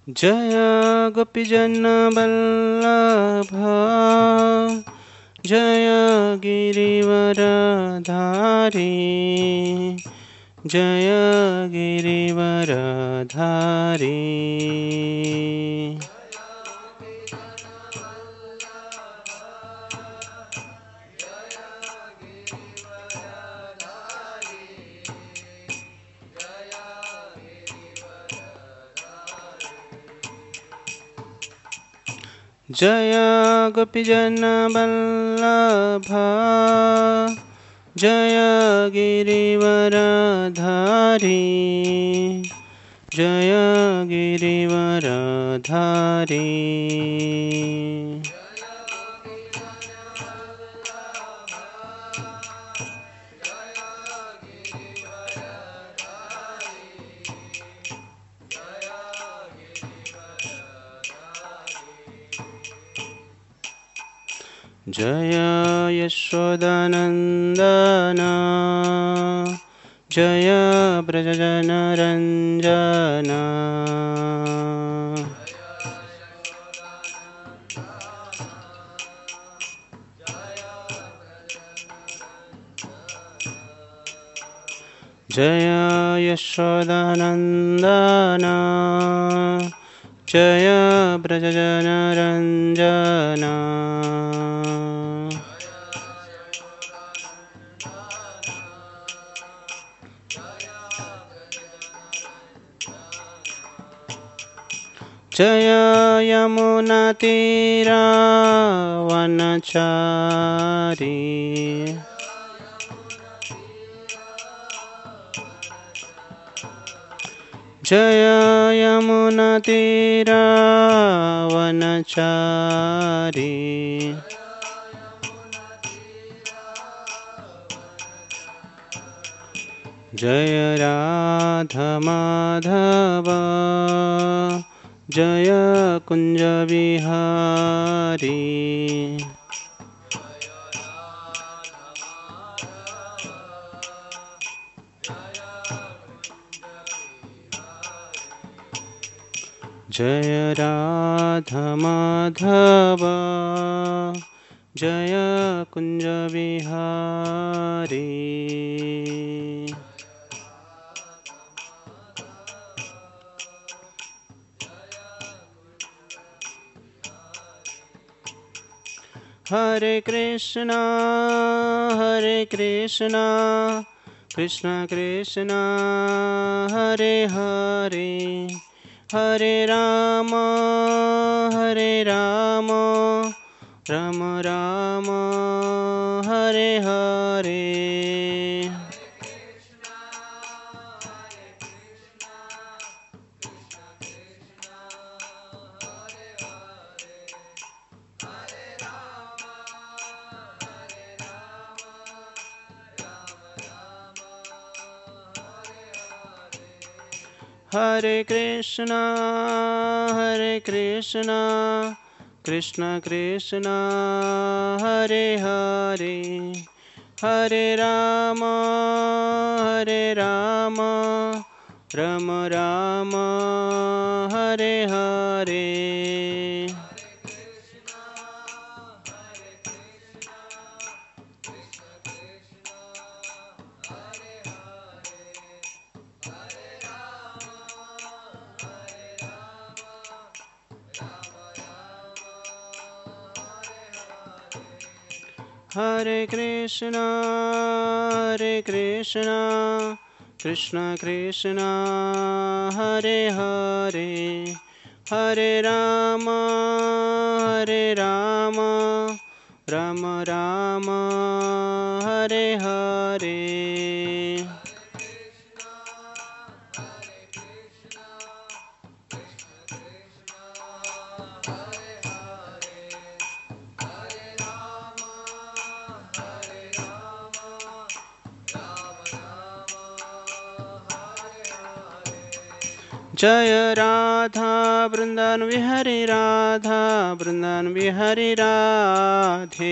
जय गोपीजनवल्लभ जय गिरिवरधारी जय गिरिवरधारी। जय गोपीजनवल्लभ जय गिरिवरधारी जय गिरिवरधारी। जय यशोदानन्दन जय व्रजजनरञ्जन। जय यशोदानन्दन जय व्रजजनरञ्जन। जय यमुनातीरवनचारी जय यमुनातीरवनचारी। जय राधामाधव जय कुञ्जविहारी जय राधामाधव जय कुञ्जविहारी। हरे कृष्णा कृष्ण कृष्ण हरे हरे हरे राम राम राम हरे हरे। हरे कृष्णा कृष्ण कृष्ण हरे हरे हरे राम राम राम हरे हरे। हरे कृष्णा कृष्ण कृष्ण हरे हरे हरे राम राम राम हरे हरे। जय राधा वृंदावन विहारी राधा वृंदावन विहारी राधे।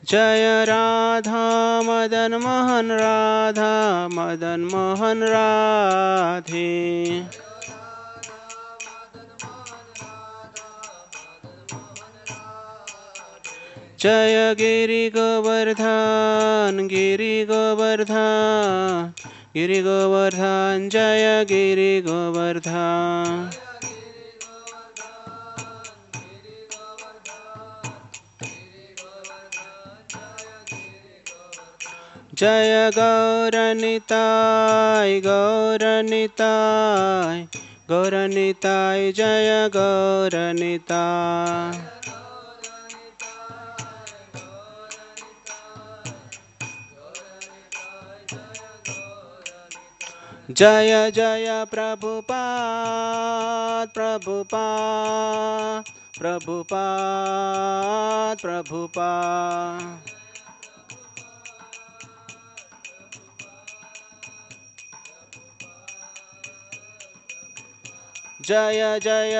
जय राधा मदन मोहन राधा मदन मोहन राधे। जय गिरि गोवर्धन गिरि गोवर्धन गिरि गोवर्धन जय गिरि गोवर्धन। जय गौरनिताय गौरनिताय गौरनिताय जय गौरनिताय। जय जय प्रभुपाद प्रभुपाद प्रभुपाद प्रभुपाद। जय जय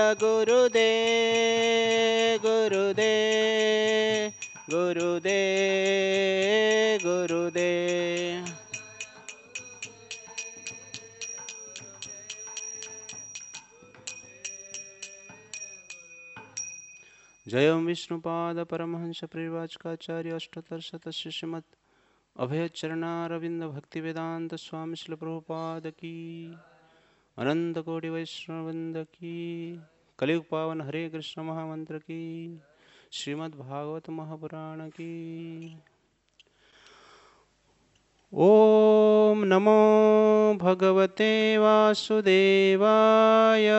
गुरुदेव गुरुदेव गुरुदेव गुरुदेव। जय ओम विष्णुपाद परमहंस परिव्राजकाचार्य अष्टोत्तर शतस्य श्रीमद् अभय चरणारविंद भक्ति वेदांत स्वामी श्रील प्रभुपाद की अनंत कोटि वैष्णववृंद की कलियुग पावन हरे कृष्ण महामंत्र की श्रीमद् भागवत महापुराण की। ओम नमो भगवते वासुदेवाय।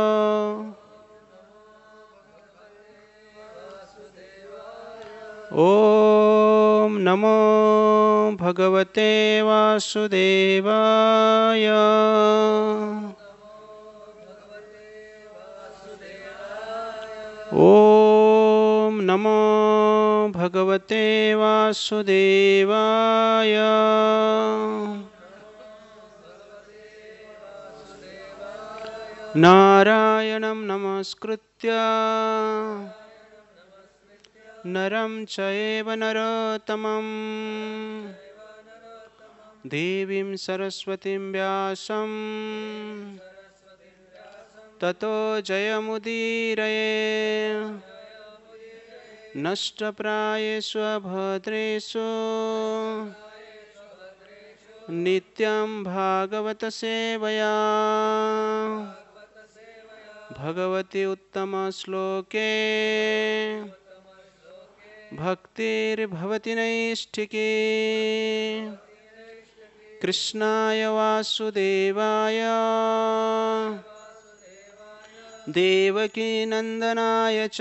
ओम नमो भगवते वासुदेवाय। ओम नमो भगवते वासुदेवाय। नारायणं नमस्कृत्य नरं चैव नरोत्तमं देवीं सरस्वतीं व्यासं ततो जयमुदीरये। नष्टप्रायेषु अभद्रेषु नित्यं भागवत सेवया भगवति उत्तमश्लोके भक्तिर्भवति नैष्ठिकी। कृष्णाय वासुदेवाय देवकी नंदनाय च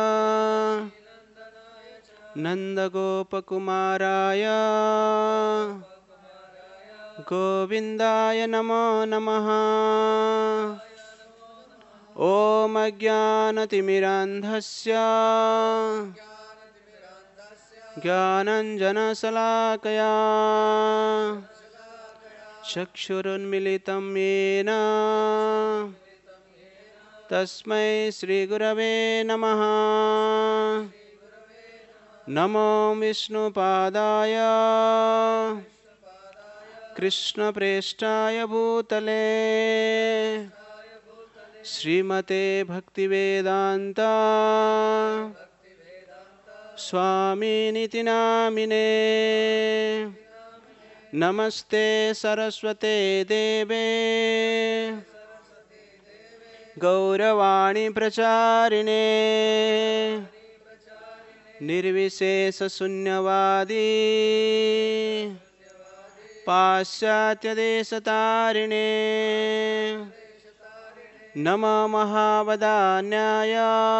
नंदगोपकुमाराय गोविंदाय नमो नमः। ओम अज्ञानतिमिरान्धस्य ज्ञानञ्जनशलाकया चक्षुरुन्मिलितं येन तस्मै श्रीगुरवे नमः। नमो विष्णुपादाय कृष्णप्रेष्ठाय भूतले श्रीमते भक्तिवेदान्ता स्वामिनिति नामिने। नमस्ते सरस्वते देवे गौरवाणी प्रचारिणे निर्विशेषशून्यवादी पाश्चात्यदेशतारिणे। नमो महावदान्याय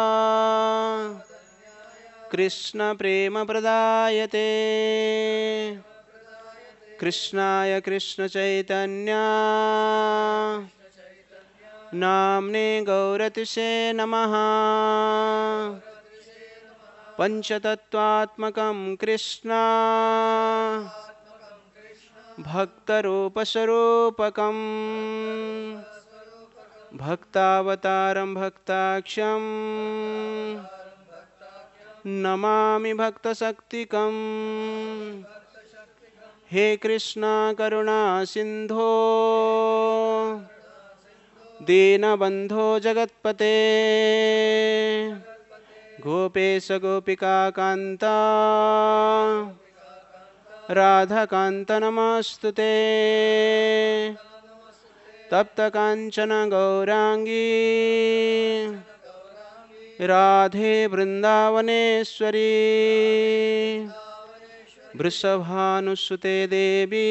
कृष्णप्रेमप्रदायते कृष्णाय कृष्णचैतन्य नाम्ने गौरतिसे नमः। पंचतत्वात्मकं कृष्ण भक्तरूपस्वरूपकं भक्तावतारं भक्ताख्यं नमामि भक्तशक्तिकम्। हे कृष्ण करुणा सिंधो दीनबंधो जगत्पते गोपेश गोपिका कांता राधाकांत नमस्तुते। तप्त कांचन गौरांगी राधे वृंदावनेश्वरी वृषभानुसुते देवी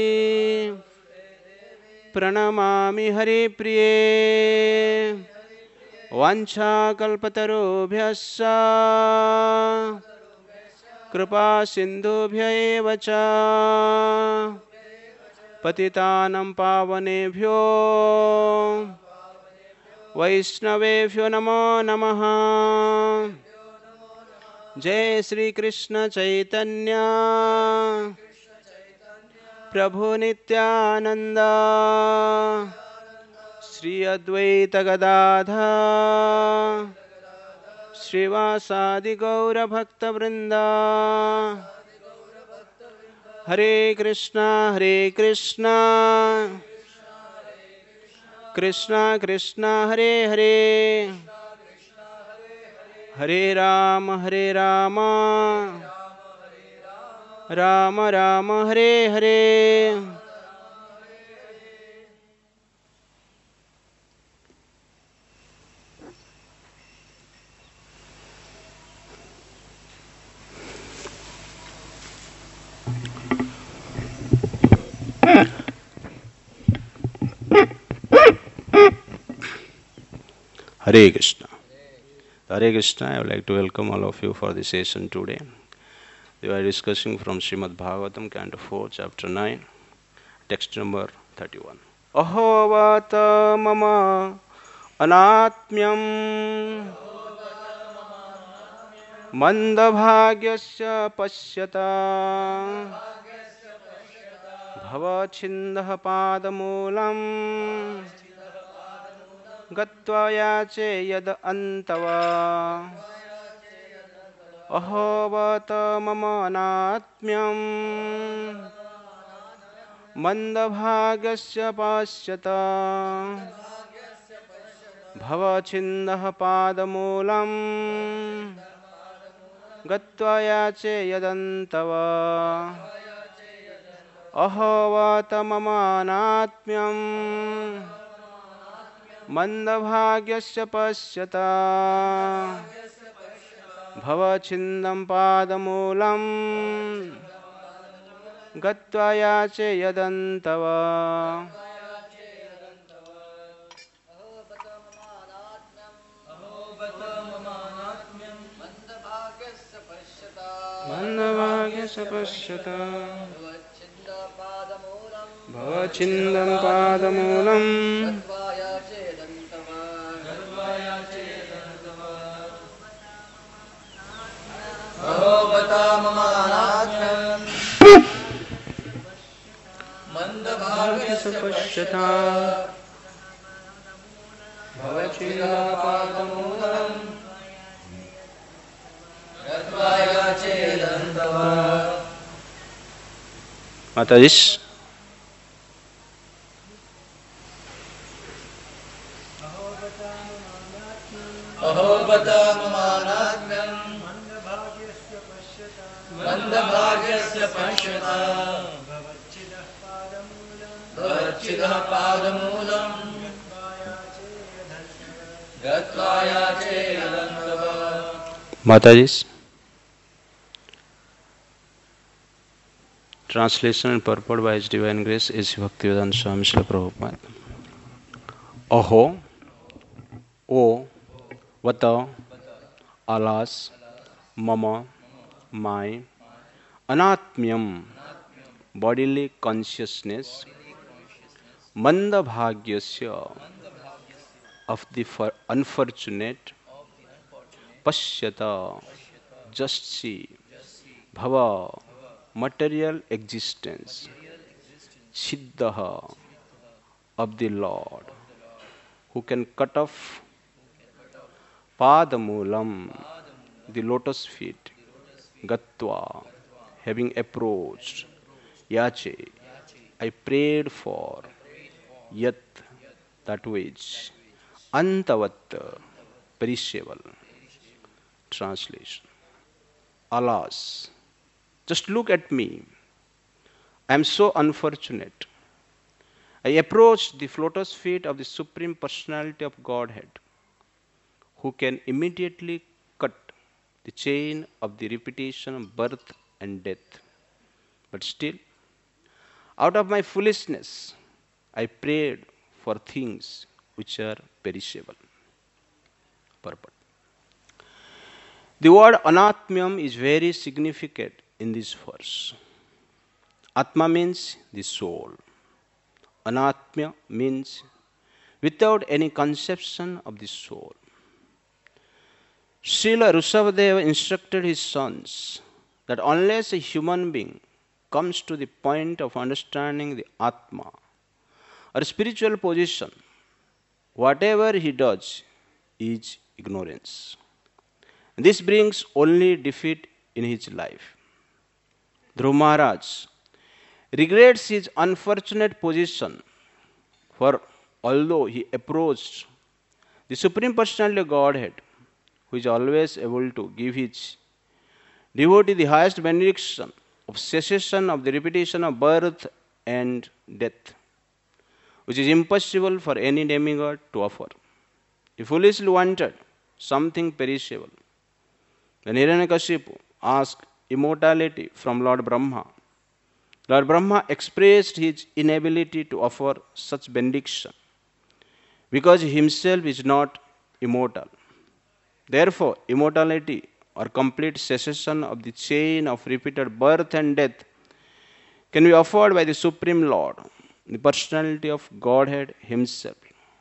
प्रणमामि हरिप्रिये। वाञ्छाकल्पतरुभ्यश्च कृपा सिन्धुभ्य एव च पतितानं पावनेभ्यो वैष्णवेभ्यो नमो नमः। जय श्री कृष्ण चैतन्य प्रभु नित्यानंद श्री अद्वैत गदाधर श्रीवासादि गौर भक्त वृंद। हरे Krishna Krishna Krishna Hare Hare Hare Ram Ram Ram Hare Hare. Hare Krishna. Hare Krishna. I would like to welcome all of you for the session today. We are discussing from Srimad Bhagavatam, Canto 4, Chapter 9, text number 31. Ahovata mama anatmyam mandabhagyasya pashyata bhavachindah padamulam गत्वा याचे यद अंतवा। अहोवत मम अनात्म्यं मंदभागस्य पाश्यत भवछिन्दः पादमूलं गत्वा याचे यदन्तवा। अहोवत मम अनात्म्यं मंदभाग्यस्य पश्यत भवछिन्दं पादमूलं गत्वा याचे यदन्तव। मंदभाग्यस्य पश्यत भवछिन्दं पादमूलं मंदभाग्यस्य पश्यता भवछिन्दं पादमूलं गत्वा याचे यदन्तव। माताजी अहोबता ममानात्म्यं मंदभाग्यस्य पश्यता भवच्छिदः पादमूलं गत्वा याचे यदन्तव। माताजी translation and purport by His Divine Grace is Bhaktivedanta Swami Srila Prabhupada. Aho, O, Vata, alas, mama, my, anatmyam, bodily consciousness, mandabhagyasya, of the unfortunate, pashyata, just see, bhava, material existence, siddhaha, of the Lord, who can cut off padamulam, the lotus feet, Gatva, having approached, Yache, I prayed for, Yat, that which, Antavat, perishable. Translation. Alas, just look at me. I am so unfortunate. I approached the lotus feet of the Supreme Personality of Godhead, who can immediately cut the chain of the repetition of birth and death. But still, out of my foolishness, I prayed for things which are perishable. Purport. The word anatmyam is very significant in this verse. Atma means the soul. Anatmya means without any conception of the soul. Srila Rishabhadeva instructed his sons that unless a human being comes to the point of understanding the Atma or spiritual position, whatever he does is ignorance. This brings only defeat in his life. Dhruva Maharaj regrets his unfortunate position, for although he approached the Supreme Personality of Godhead, who is always able to give his devotee the highest benediction of cessation of the repetition of birth and death, which is impossible for any demigod to offer. He foolishly wanted something perishable. When Hiranyakashipu asked immortality from Lord Brahma, Lord Brahma expressed his inability to offer such benediction because he himself is not immortal. Therefore, immortality or complete cessation of the chain of repeated birth and death can be offered by the Supreme Lord, the personality of Godhead himself,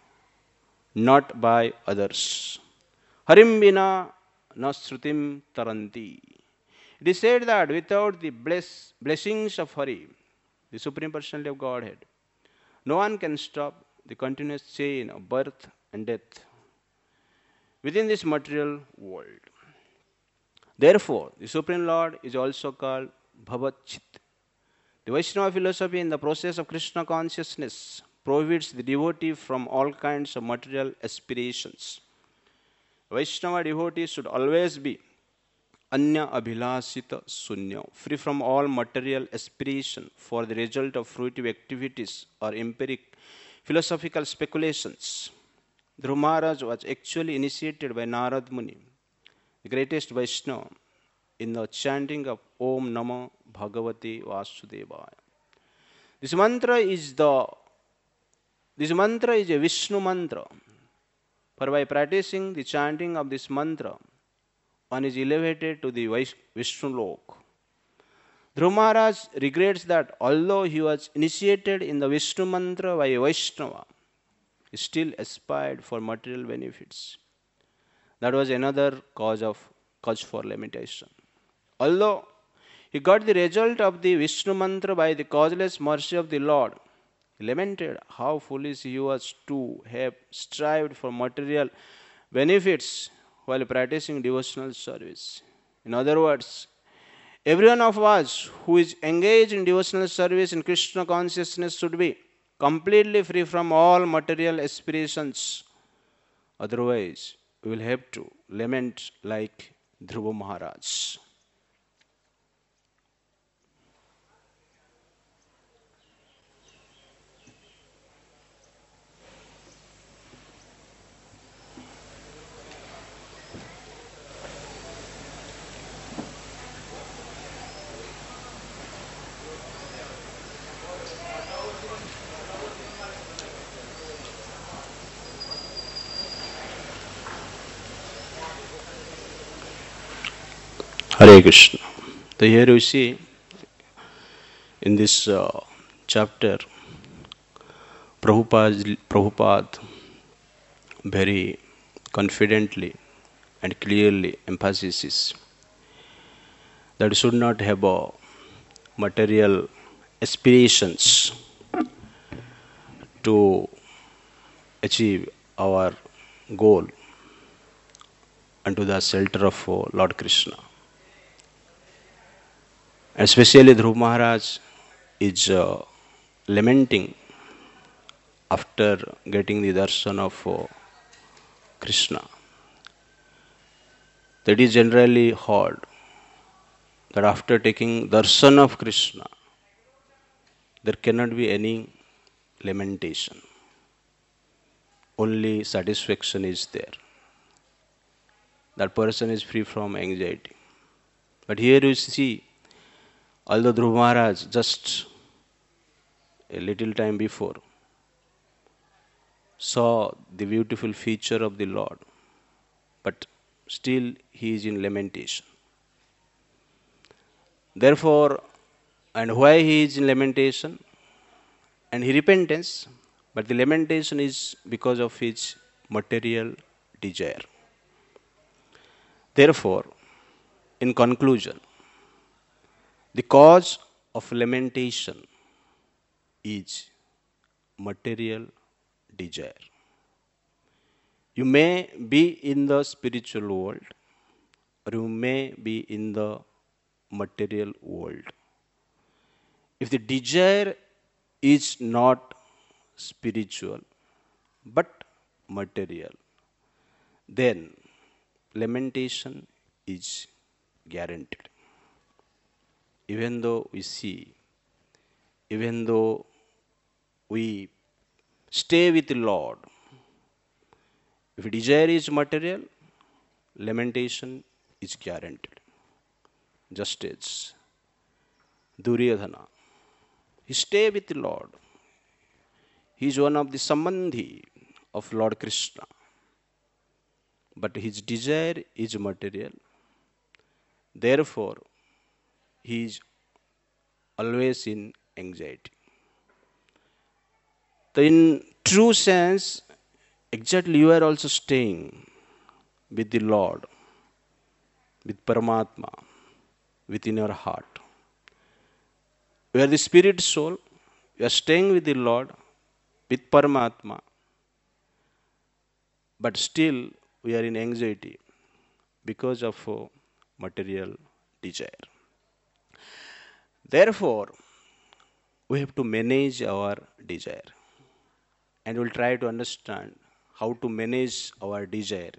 not by others. Harim vina na srutim taranti. It is said that without the blessings of Hari, the Supreme Personality of Godhead, no one can stop the continuous chain of birth and death within this material world. Therefore, the Supreme Lord is also called Bhavat Chit. The Vaishnava philosophy in the process of Krishna consciousness prohibits the devotee from all kinds of material aspirations. Vaishnava devotee should always be Anya Abhilasita Sunya, free from all material aspiration for the result of fruitive activities or empiric philosophical speculations. Dhruva Maharaj was actually initiated by Narad Muni, the greatest Vaishnava, in the chanting of Om Namo Bhagavate Vasudevaya. This mantra is a Vishnu mantra. For by practicing the chanting of this mantra, one is elevated to the Vishnu Lok. Dhruva Maharaj regrets that although he was initiated in the Vishnu mantra by a Vaishnava, he still aspired for material benefits. That was another cause for lamentation. Although he got the result of the Vishnu mantra by the causeless mercy of the Lord, he lamented how foolish he was to have strived for material benefits while practicing devotional service. In other words, every one of us who is engaged in devotional service in Krishna consciousness should be completely free from all material aspirations. Otherwise, we will have to lament like Dhruva Maharaj. Hare Krishna. So here you see in this chapter, Prabhupada very confidently and clearly emphasizes that we should not have material aspirations to achieve our goal. unto the shelter of Lord Krishna. Especially Dhruv Maharaj is lamenting after getting the darshan of Krishna. That is generally heard that after taking darshan of Krishna, there cannot be any lamentation. Only satisfaction is there. That person is free from anxiety. But here you see, although Dhruv Maharaj just a little time before saw the beautiful feature of the Lord, but still he is in lamentation. Therefore, and why he is in lamentation? And he repentance, but the lamentation is because of his material desire. Therefore, in conclusion, the cause of lamentation is material desire. You may be in the spiritual world, or you may be in the material world. If the desire is not spiritual but material, then lamentation is guaranteed. Even though we see, even though we stay with the Lord, if desire is material, lamentation is guaranteed. Just as Duryodhana, he stay with the Lord. He is one of the sambandhi of Lord Krishna. But his desire is material. Therefore, he is always in anxiety. So in true sense, exactly you are also staying with the Lord, with Paramatma, within your heart. You are the spirit soul, you are staying with the Lord, with Paramatma, but still we are in anxiety because of material desire. Therefore, we have to manage our desire, and we'll try to understand how to manage our desire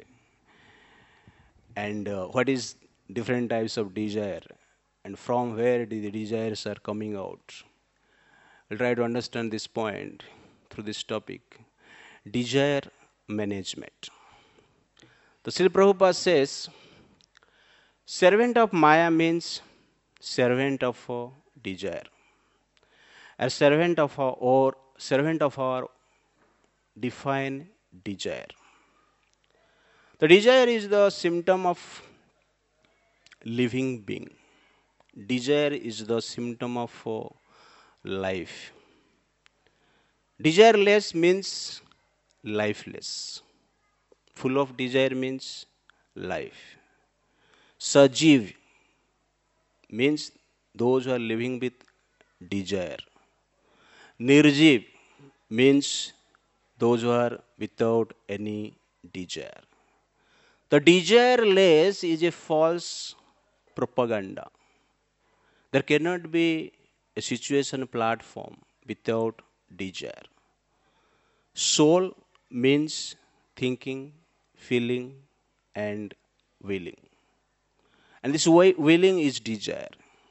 and what is different types of desire and from where the desires are coming out. We'll try to understand this point through this topic, desire management. The Srila Prabhupada says, servant of Maya means servant of desire. A servant of our divine desire. The desire is the symptom of living being. Desire is the symptom of life. Desireless means lifeless. Full of desire means life. Sajiv means those who are living with desire. Nirjiv means those who are without any desire. The desireless is a false propaganda. There cannot be a situation platform without desire. Soul means thinking, feeling, and willing. And this willing is desire.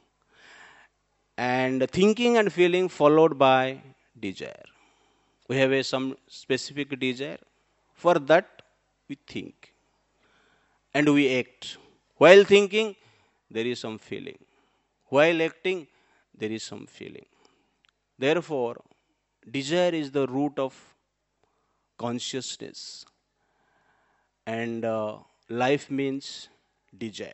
And thinking and feeling followed by desire. We have some specific desire. For that, we think. And we act. While thinking, there is some feeling. While acting, there is some feeling. Therefore, desire is the root of consciousness. And life means desire.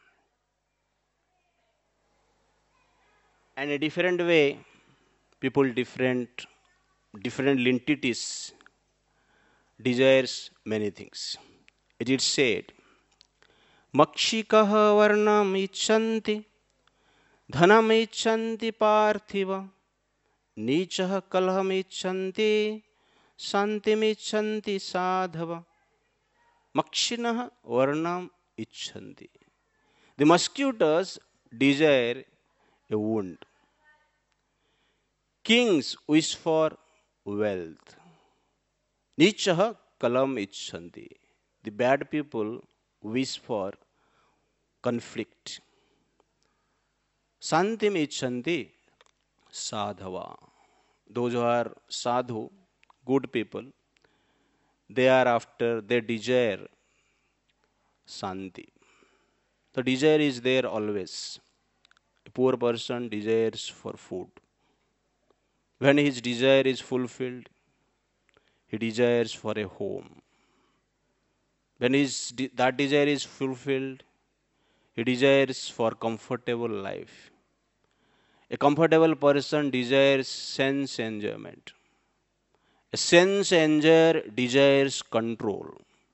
And a different way, people different entities desires many things. It is said, Makshikaha varnam ichanti, dhanam ichanti parthiva, nichaha kalham ichanti, santim ichanti sadhava. Makshinah varnam icchanti. The mosquitoes desire a wound. Kings wish for wealth. Nichaha kalam icchanti. The bad people wish for conflict. Santim icchanti sadhava. Those who are sadhu, good people, they desire santi. The desire is there always. A poor person desires for food. When his desire is fulfilled, he desires for a home. When that desire is fulfilled, he desires for comfortable life. A comfortable person desires sense enjoyment. A sense enjoyer desires control.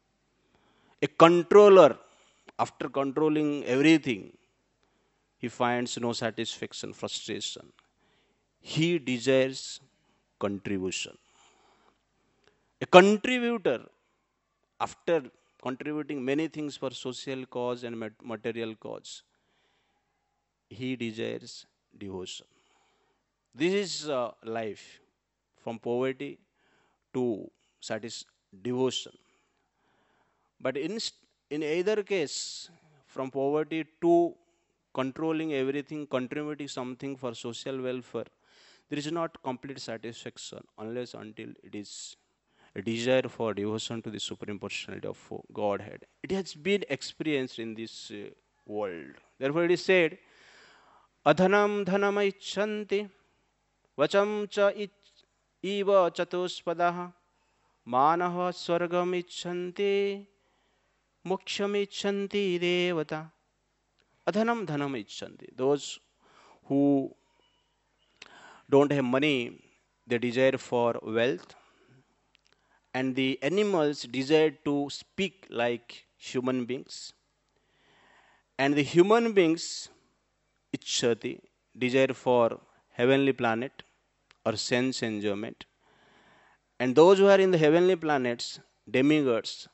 A controller, after controlling everything, he finds no satisfaction, frustration. He desires contribution. A contributor, after contributing many things for social cause and material cause, he desires devotion. This is life, from poverty to devotion. But in either case, from poverty to controlling everything, contributing something for social welfare, there is not complete satisfaction unless until it is a desire for devotion to the Supreme Personality of Godhead. It has been experienced in this world. Therefore, it is said, Adhanam dhanam icchanti, vacham cha iva chatuspadaha, manah swargam icchanti, moksham icchanti devata. Adhanam dhanam icchanti. Those who don't have money, they desire for wealth. And the animals desire to speak like human beings. And the human beings, ichchati, desire for heavenly planet or sense enjoyment. And those who are in the heavenly planets, demigods,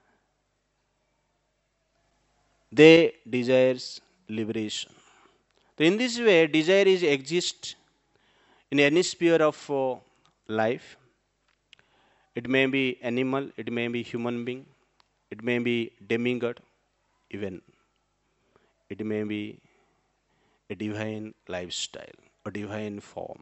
they desires liberation. So in this way, desire is exist in any sphere of life. It may be animal, it may be human being, it may be demigod, even it may be a divine lifestyle, a divine form.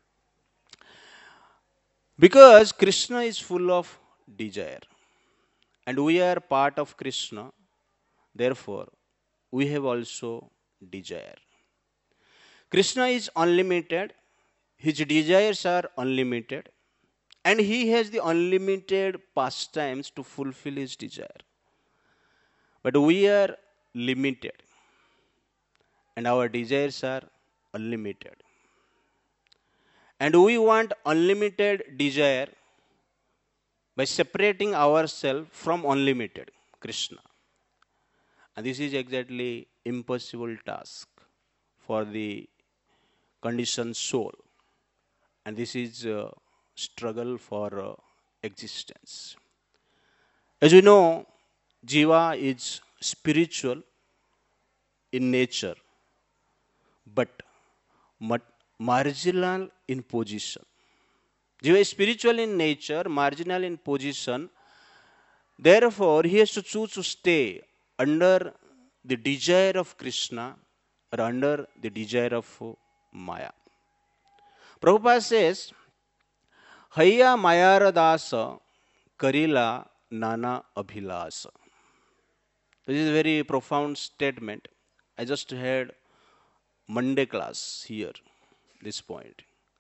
Because Krishna is full of desire, and we are part of Krishna, therefore, we have also desire. Krishna is unlimited, his desires are unlimited, and he has the unlimited pastimes to fulfill his desire. But we are limited, and our desires are unlimited. And we want unlimited desire by separating ourselves from unlimited Krishna. And this is exactly impossible task for the conditioned soul. And this is a struggle for existence. As you know, Jiva is spiritual in nature, but marginal in position. Jiva is spiritual in nature, marginal in position. Therefore, he has to choose to stay under the desire of Krishna or under the desire of Maya. Prabhupada says, Haya Mayara Dasa Karila Nana Abhilasa. This is a very profound statement. I just had Monday class here, this point.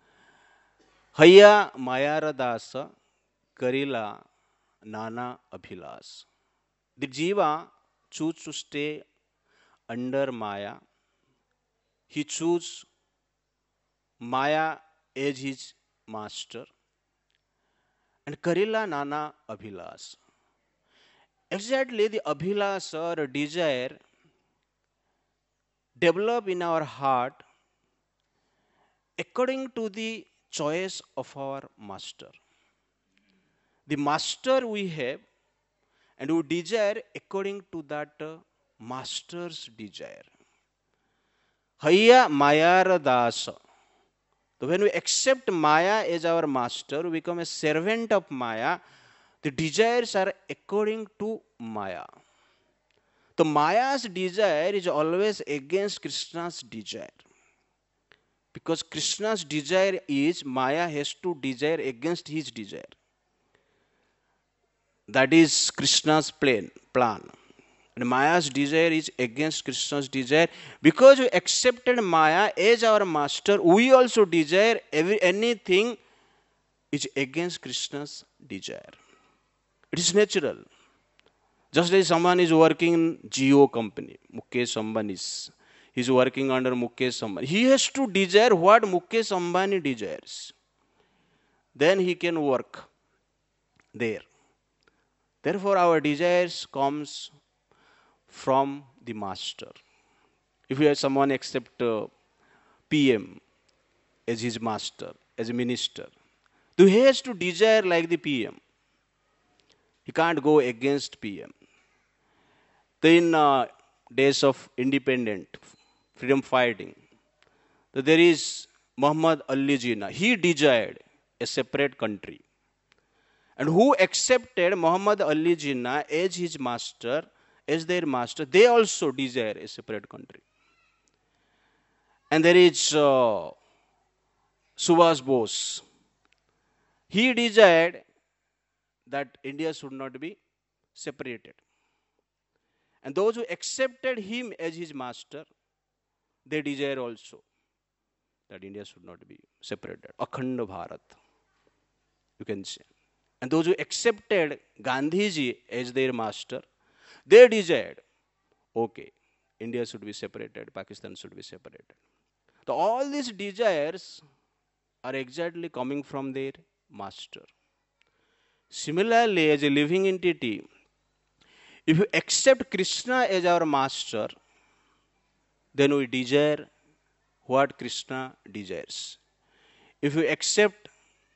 Haya Mayara Dasa Karila Nana Abhilas. The Jiva choose to stay under Maya. He choose Maya as his master. And Karila Nana Abhilas. Exactly the Abhilas or desire develop in our heart according to the choice of our master. The master we have, And we desire according to that master's desire. Haya Mayar Dasa. So when we accept Maya as our master, we become a servant of Maya. The desires are according to Maya. So Maya's desire is always against Krishna's desire. Because Krishna's desire is, Maya has to desire against his desire. That is Krishna's plan. And Maya's desire is against Krishna's desire. Because we accepted Maya as our master, we also desire anything is against Krishna's desire. It is natural. Just as someone is working in Jio company, Mukesh Ambani is working under Mukesh Ambani. He has to desire what Mukesh Ambani desires. Then he can work there. Therefore, our desires comes from the master. If we have someone accept PM as his master, as a minister, so he has to desire like the PM. He can't go against PM. In days of independent freedom fighting, there is Muhammad Ali Jinnah. He desired a separate country. And who accepted Muhammad Ali Jinnah as his master, as their master, they also desire a separate country. And there is Subhash Bose. He desired that India should not be separated. And those who accepted him as his master, they desire also that India should not be separated. Akhand Bharat, you can say. And those who accepted Gandhiji as their master, they desired, okay, India should be separated, Pakistan should be separated. So all these desires are exactly coming from their master. Similarly, as a living entity, if you accept Krishna as our master, then we desire what Krishna desires. If we accept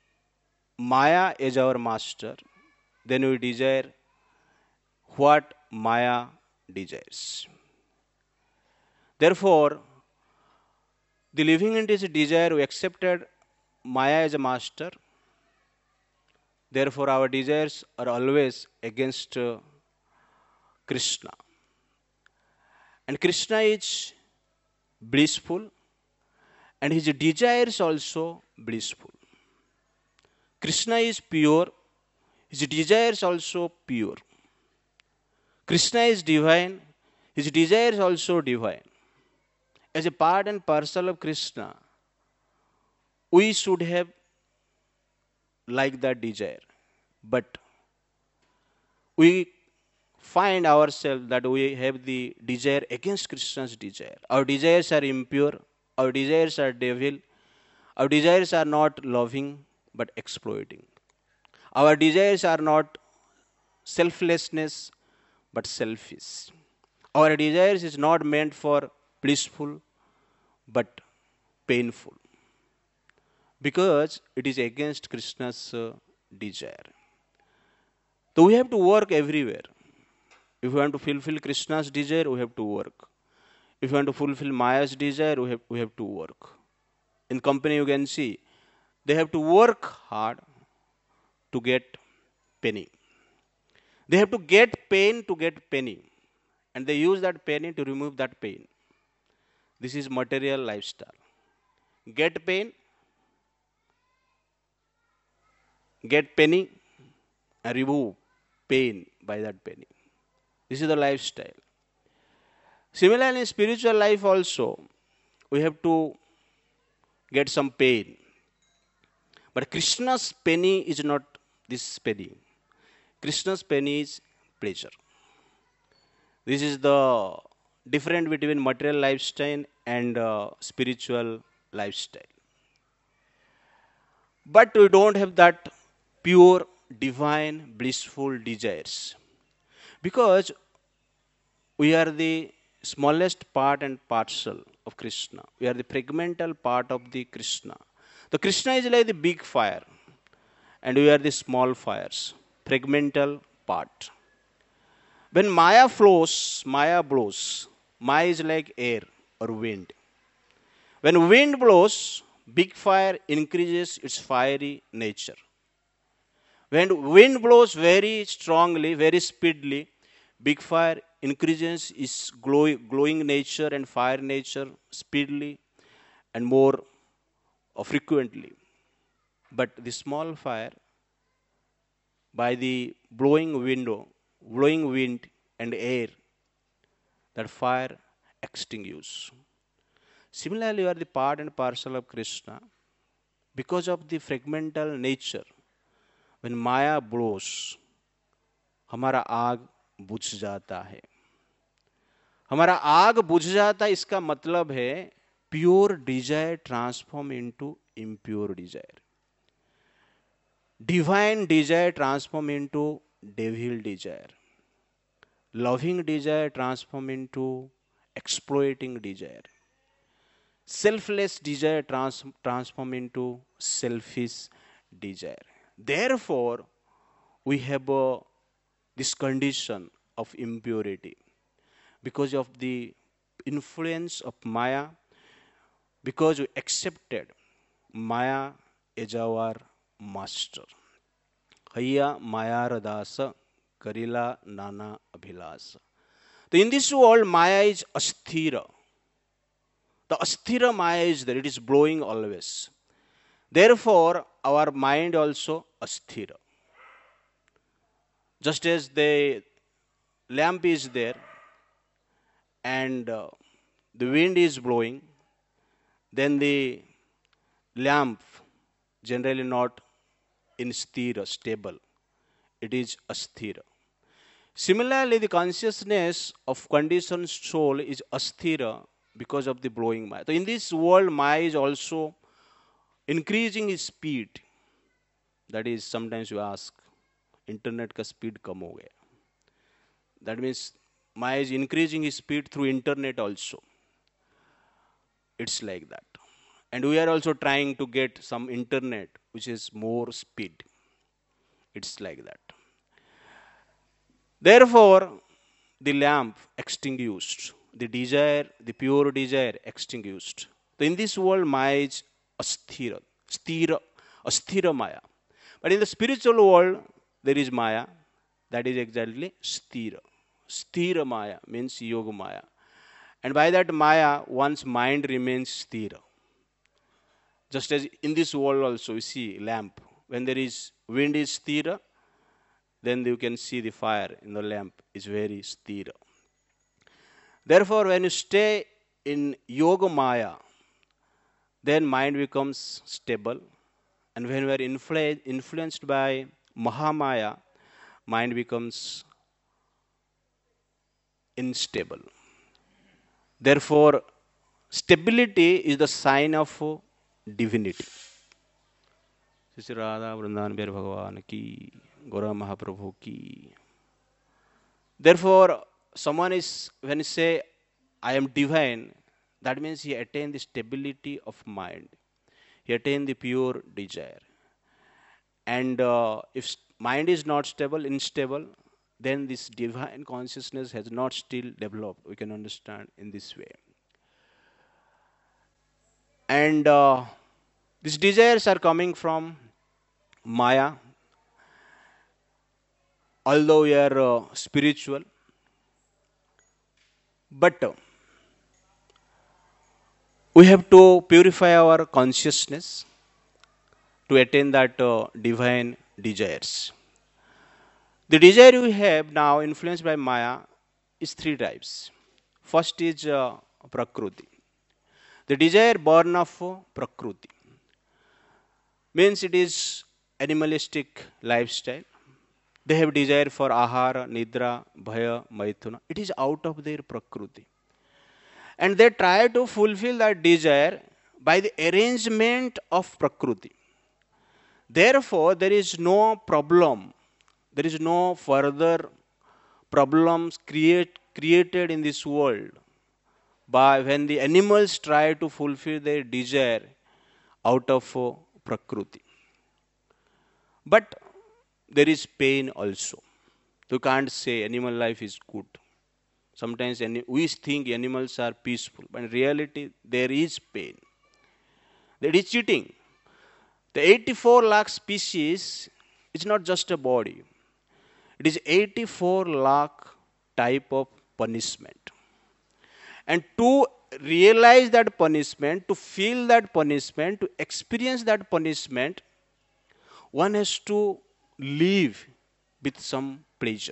Maya as our master, then we desire what Maya desires. Therefore, the living entity's desire, we accepted Maya as a master. Therefore, our desires are always against Krishna. And Krishna is blissful, and his desires also blissful. Krishna is pure, his desires also pure. Krishna is divine, his desires also divine. As a part and parcel of Krishna, we should have like that desire. But we find ourselves that we have the desire against Krishna's desire. Our desires are impure, our desires are devil, our desires are not loving but exploiting. Our desires are not selflessness but selfish. Our desires is not meant for blissful but painful, because it is against Krishna's desire. So we have to work everywhere. If we want to fulfill Krishna's desire, we have to work. If we want to fulfill Maya's desire, we have to work. In company, you can see, they have to work hard to get penny. They have to get pain to get penny. And they use that penny to remove that pain. This is material lifestyle. Get pain, get penny, and remove pain by that penny. This is the lifestyle. Similarly, in spiritual life also, we have to get some pain. But Krishna's penny is not this penny. Krishna's penny is pleasure. This is the difference between material lifestyle and spiritual lifestyle. But we don't have that pure, divine, blissful desires. Because we are the smallest part and parcel of Krishna. We are the fragmental part of the Krishna. The Krishna is like the big fire, and we are the small fires, fragmental part. When Maya blows. Maya is like air or wind. When wind blows, big fire increases its fiery nature. When wind blows very strongly, very speedily, big fire increases its glowing nature and fire nature speedily and more frequently. But the small fire, by the blowing wind and air, that fire extinguishes. Similarly, you are the part and parcel of Krishna. Because of the fragmental nature, when Maya blows, हमारा आग बुझ जाता है. हमारा आग बुझ जाता है, इसका मतलब है pure desire transform into impure desire. Divine desire transform into devil desire. Loving desire transform into exploiting desire. Selfless desire transform into selfish desire. Therefore, we have this condition of impurity because of the influence of Maya, because we accepted Maya as our master. Hayya Mayar Dasa Karila Nana Abhilas. So in this world, Maya is asthira. The asthira Maya is there, it is blowing always. Therefore, our mind also asthira. Just as the lamp is there and the wind is blowing, then the lamp generally not in sthira, stable. It is asthira. Similarly, the consciousness of conditioned soul is asthira because of the blowing Maya. So in this world, Maya is also increasing its speed. That is, sometimes you ask, internet ka speed kam ho gaya. That means Maya is increasing its speed through internet also. It's like that. And we are also trying to get some internet which is more speed. It's like that. Therefore, the lamp extinguished, the desire, the pure desire extinguished. So in this world, Maya is asthira Maya. But in the spiritual world, there is Maya, that is exactly sthira. Sthira Maya means yoga Maya. And by that Maya, one's mind remains sthira. Just as in this world also, you see lamp. When there is wind is sthira, then you can see the fire in the lamp is very sthira. Therefore, when you stay in yoga Maya, then mind becomes stable. And when we are influenced by Mahamaya, mind becomes unstable. Therefore, stability is the sign of divinity. Sri Radha Vrindavan Bihar Bhagavan ki, Gora Mahaprabhu ki. Therefore, someone is, when you say, I am divine, that means he attained the stability of mind. He attained the pure desire. And if mind is not stable, unstable, then this divine consciousness has not still developed. We can understand in this way. And these desires are coming from Maya. Although we are spiritual, but we have to purify our consciousness to attain that divine desires. The desire we have now, influenced by Maya, is three types. First is Prakruti. The desire born of Prakruti means it is animalistic lifestyle. They have desire for ahara, nidra, bhaya, maithuna. It is out of their Prakruti. And they try to fulfill that desire by the arrangement of Prakruti. Therefore, there is no problem. There is no further problems created in this world by when the animals try to fulfill their desire out of Prakruti. But there is pain also. So you can't say animal life is good. Sometimes we think animals are peaceful, but in reality, there is pain. There is cheating. The 84 lakh species is not just a body. It is 84 lakh type of punishment. And to realize that punishment, to feel that punishment, to experience that punishment, one has to live with some pleasure.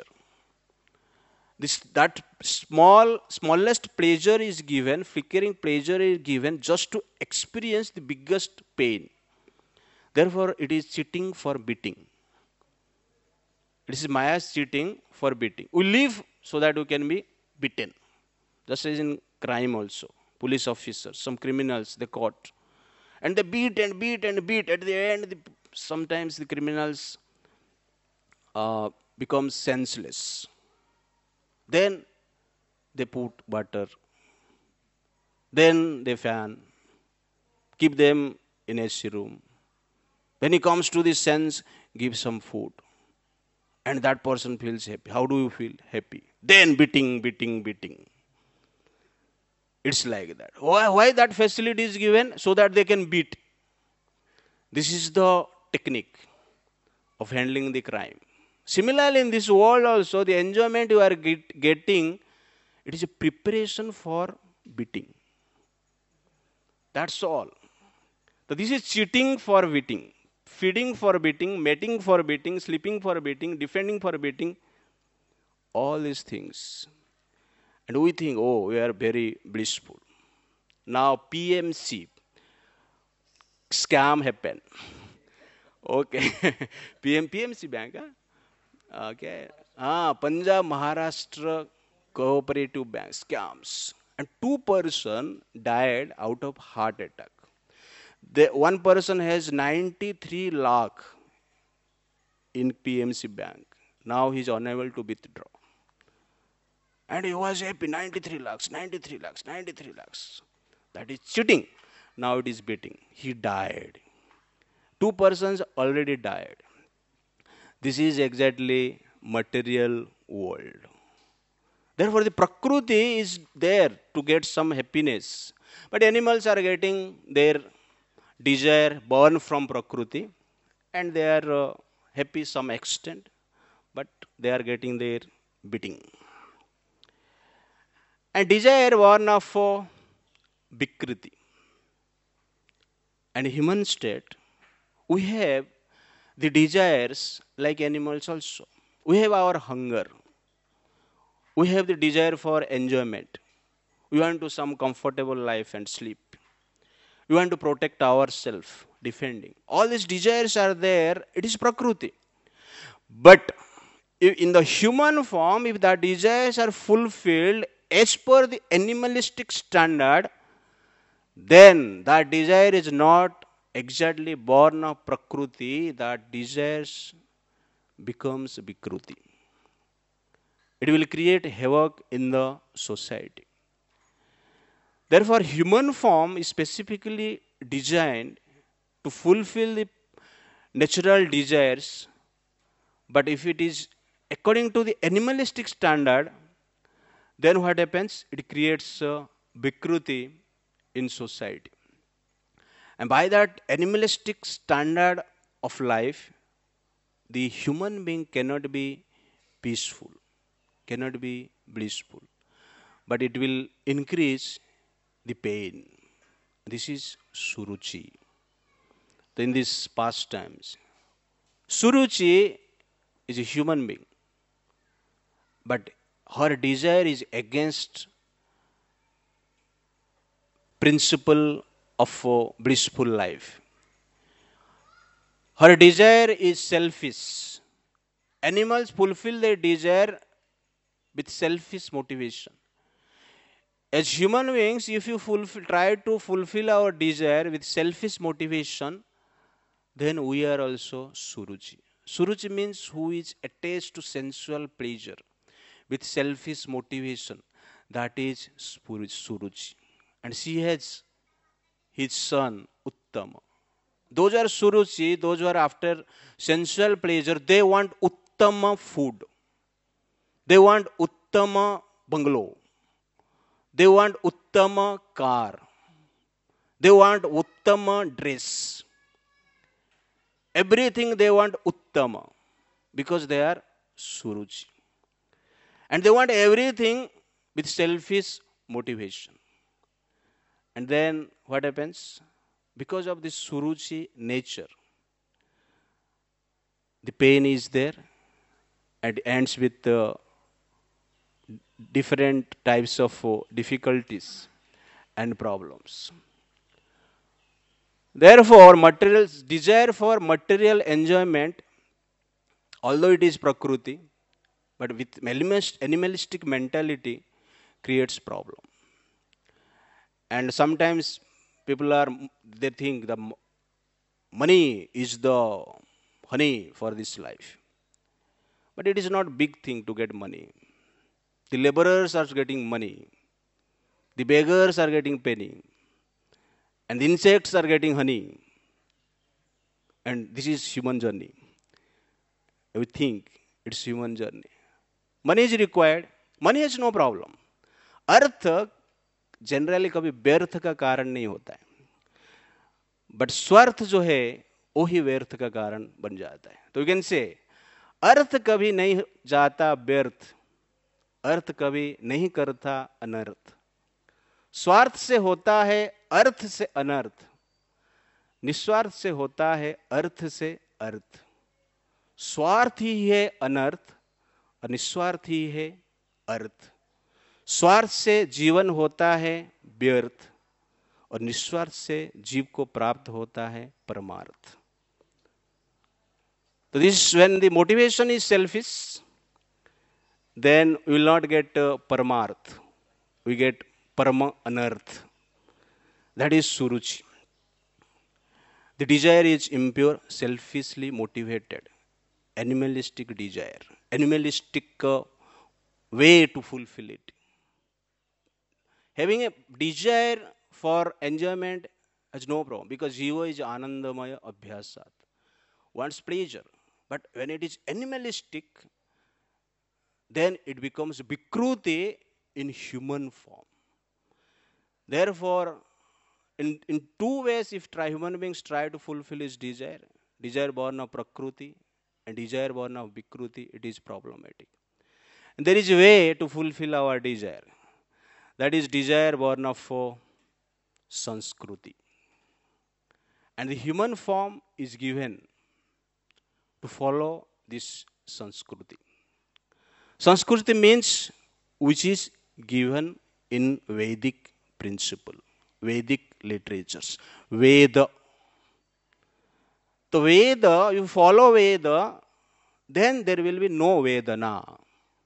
That smallest pleasure is given, flickering pleasure is given just to experience the biggest pain. Therefore, it is cheating for beating. This is Maya's cheating for beating. We live so that we can be beaten. Just as in crime also. Police officers, some criminals, they caught. And they beat and beat and beat. At the end, sometimes the criminals become senseless. Then they put butter. Then they fan. Keep them in AC room. When he comes to the sense, give some food. And that person feels happy. How do you feel? Happy. Then beating, beating, beating. It's like that. Why that facility is given? So that they can beat. This is the technique of handling the crime. Similarly, in this world also, the enjoyment you are getting, it is a preparation for beating. That's all. So this is cheating for beating, feeding for beating, mating for beating, sleeping for beating, defending for beating, all these things. And we think, oh, we are very blissful. Now PMC, scam happened. Okay. PMC bank, huh? Okay. Punjab Maharashtra Cooperative Bank scams. And 2 person died out of heart attack. One person has 93 lakh in PMC bank. Now he is unable to withdraw. And he was happy, 93 lakhs, 93 lakhs, 93 lakhs. That is cheating. Now it is beating. He died. 2 persons already died. This is exactly material world. Therefore, the Prakriti is there to get some happiness. But animals are getting their desire born from Prakriti. And they are happy some extent. But they are getting their beating. And desire born of Vikriti. And human state, we have the desires like animals also. We have our hunger. We have the desire for enjoyment. We want to some comfortable life and sleep. We want to protect ourselves, defending. All these desires are there. It is Prakriti. But in the human form, if the desires are fulfilled as per the animalistic standard, then that desire is not exactly born of Prakriti. That desires becomes Vikruti. It will create havoc in the society. Therefore, human form is specifically designed to fulfill the natural desires. But if it is according to the animalistic standard, then what happens? It creates a Vikruti in society. And by that animalistic standard of life, the human being cannot be peaceful, cannot be blissful, but it will increase the pain. This is Suruchi. In these past times, Suruchi is a human being, but her desire is against principle of blissful life. Her desire is selfish. Animals fulfill their desire with selfish motivation. As human beings, if you try to fulfill our desire with selfish motivation, then we are also Suruchi. Suruchi means who is attached to sensual pleasure with selfish motivation. That is Suruchi. And she has his son, Uttama. Those are Suruchi, those who are after sensual pleasure, they want Uttama food. They want uttama bungalow. They want uttama car. They want uttama dress. Everything they want uttama because they are suruchi. And they want everything with selfish motivation. And then what happens? Because of this suruchi nature, the pain is there and ends with different types of difficulties and problems. Therefore, desire for material enjoyment, although it is prakruti, but with animalistic mentality, creates problem. And sometimes people they think the money is the honey for this life. But it is not big thing to get money. The laborers are getting money. The beggars are getting penny. And the insects are getting honey. And this is human journey. We think it's human journey. Money is required. Money has no problem. अर्थ generally कभी व्यर्थ का कारण नहीं होता है. But स्वार्थ जो है वो ही व्यर्थ का कारण बन जाता है. तो यू कैन से अर्थ कभी नहीं जाता व्यर्थ. अर्थ कभी नहीं करता अनर्थ. स्वार्थ से होता है अर्थ से अनर्थ. निस्वार्थ से होता है अर्थ से अर्थ. स्वार्थ ही है अनर्थ और निस्वार्थ ही है अर्थ. स्वार्थ से जीवन होता है व्यर्थ और निस्वार्थ से जीव को प्राप्त होता है परमार्थ. So this when the motivation is selfish, then we will not get paramarth. We get parama anarth. That is suruchi. The desire is impure, selfishly motivated, animalistic desire, animalistic way to fulfill it. Having a desire for enjoyment has no problem because jiva is anandamaya abhyasat, wants pleasure. But when it is animalistic, then it becomes vikruti in human form. Therefore, in two ways, if human beings try to fulfill his desire born of prakruti and desire born of vikruti, it is problematic. And there is a way to fulfill our desire. That is desire born of sanskruti. And the human form is given to follow this sanskruti. Sanskruti means which is given in Vedic principle, Vedic literatures, Veda. So Veda, you follow Veda, then there will be no Vedana.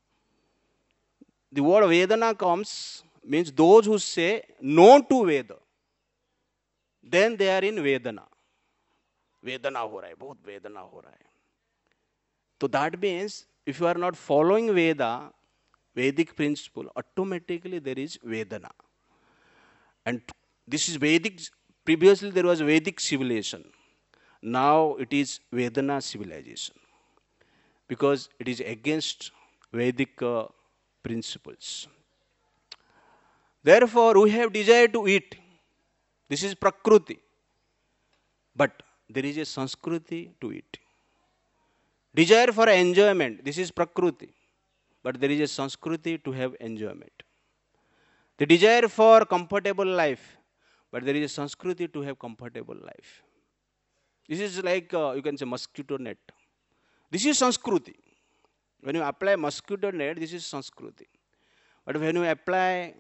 The word Vedana comes, means those who say no to Veda, then they are in Vedana. Vedana ho raha hai, bahut Vedana ho raha hai. So that means if you are not following Veda, Vedic principle, automatically there is Vedana. And this is Vedic, previously there was Vedic civilization. Now it is Vedana civilization. Because it is against Vedic principles. Therefore, we have desire to eat. This is Prakruti. But there is a Sanskriti to eat. Desire for enjoyment, this is Prakruti. But there is a Sanskriti to have enjoyment. The desire for comfortable life, but there is a Sanskriti to have comfortable life. This is like, you can say, mosquito net. This is Sanskriti. When you apply mosquito net, this is Sanskriti. But when you apply,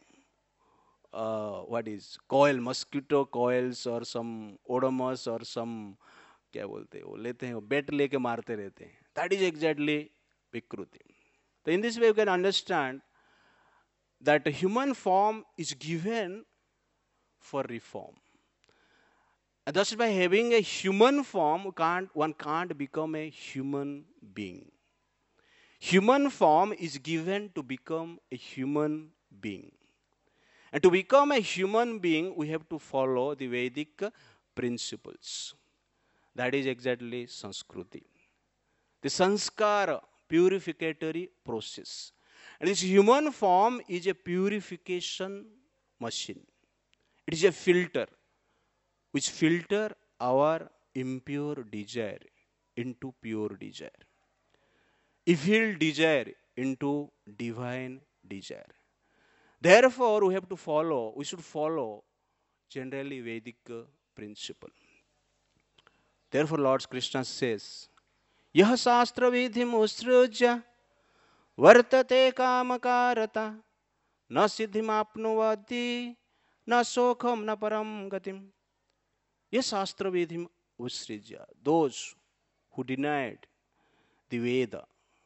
mosquito coils or some odomos or some, क्या बोलते हैं वो लेते हैं वो बेट लेके मारते रहते हैं. That is exactly Vikruti. So in this way you can understand that a human form is given for reform. And thus by having a human form, one can't become a human being. Human form is given to become a human being. And to become a human being, we have to follow the Vedic principles. That is exactly Sanskriti. The sanskara, purificatory process. And this human form is a purification machine. It is a filter which filter our impure desire into pure desire, evil desire into divine desire. Therefore, we should follow generally Vedic principle. Therefore, Lord Krishna says, Yah Shastra Vidhim Usrujya Vartate Kamakarata Na Siddhim Apnuvati Na Sokham Na Param Gatim. Yah Shastra Vidhim Usrujya. Those who denied the Veda.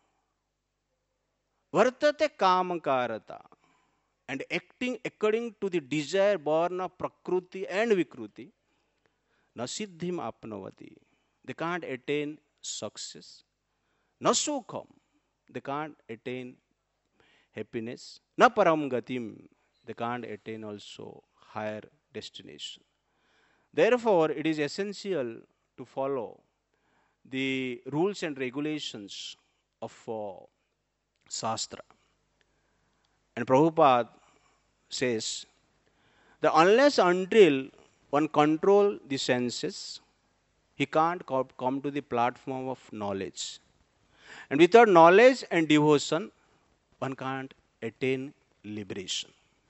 Vartate Kamakarata. And acting according to the desire born of Prakruti and Vikruti. Na siddhim apnavati. They can't attain success. Na sukham. They can't attain happiness. Na param gatim. They can't attain also higher destination. Therefore, it is essential to follow the rules and regulations of Shastra. And Prabhupada says that unless until one control the senses, he can't come to the platform of knowledge. And without knowledge and devotion, one can't attain liberation.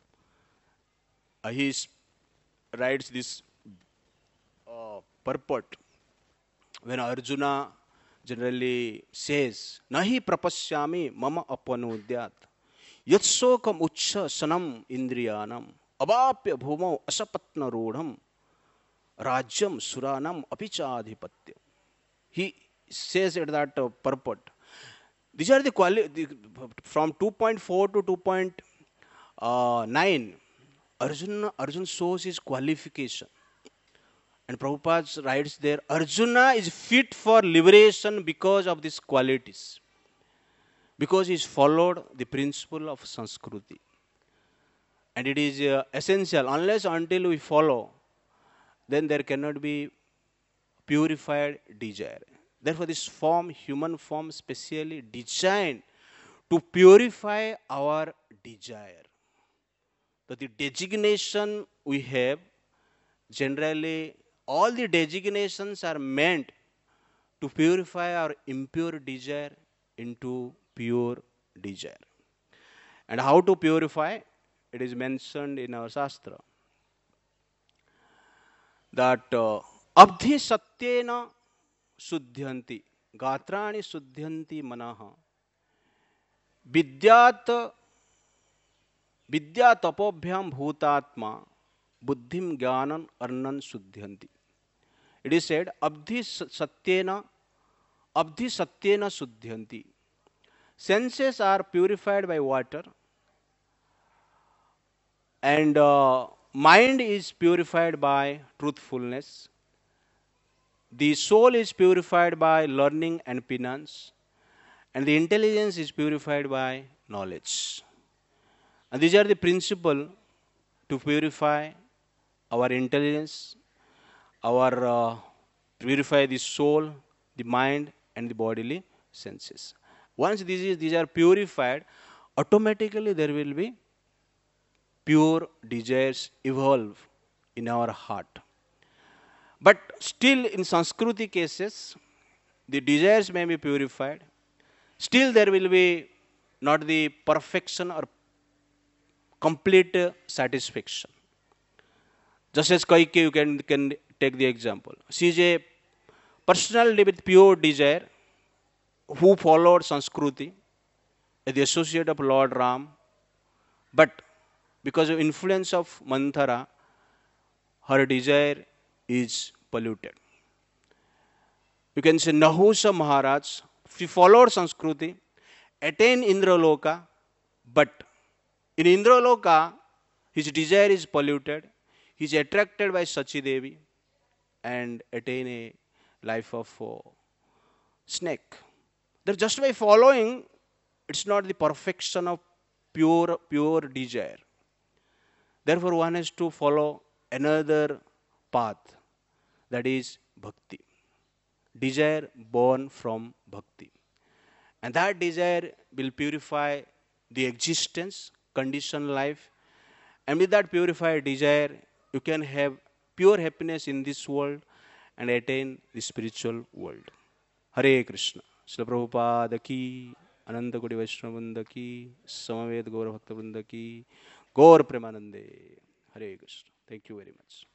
He writes this purport when Arjuna generally says, Nahi prapasyami mama apanudyat yatsokam uච්ఛ sanam indriyanam abapya bhumau asapatna rodham Rajyam Suranam Apichadhipatyam. He says at that purport. These are the from 2.4 to 2.9. Arjuna shows his qualification. And Prabhupada writes there, Arjuna is fit for liberation because of these qualities. Because he followed the principle of Sanskruti. And it is essential, unless until we follow, then there cannot be purified desire. Therefore, this form, human form, specially designed to purify our desire. But the designation we have, generally, all the designations are meant to purify our impure desire into pure desire. And how to purify? It is mentioned in our Shastra. That abdhi satyena suddhyanti gatrani suddhyanti manaha vidyatapobhyam bhutatma buddhim jnanan arnan suddhyanti. It is said abdhi satyena suddhyanti. Senses are purified by water and mind is purified by truthfulness. The soul is purified by learning and penance. And the intelligence is purified by knowledge. And these are the principles to purify our intelligence, purify the soul, the mind, and the bodily senses. Once these are purified, automatically there will be pure desires evolve in our heart. But still in Sanskriti cases, the desires may be purified. Still there will be not the perfection or complete satisfaction. Just as Kaikeyi, you can take the example. She is a personality with pure desire who followed Sanskriti, the associate of Lord Ram, but because of influence of Manthara, her desire is polluted. You can say Nahusha Maharaj, he followed Sanskriti, attained Indraloka, but in Indraloka, his desire is polluted. He is attracted by Sachi Devi and attain a life of snake. That just by following, it's not the perfection of pure desire. Therefore, one has to follow another path, that is bhakti. Desire born from bhakti. And that desire will purify the existence, conditioned life, and with that purified desire, you can have pure happiness in this world and attain the spiritual world. Hare Krishna. Srila Prabhupada ki, Ananta Koti Vaishnavanda ki, Samaved Gaura Bhakta Vrinda ki, Gaur Premanande. Hare Krishna. Thank you very much.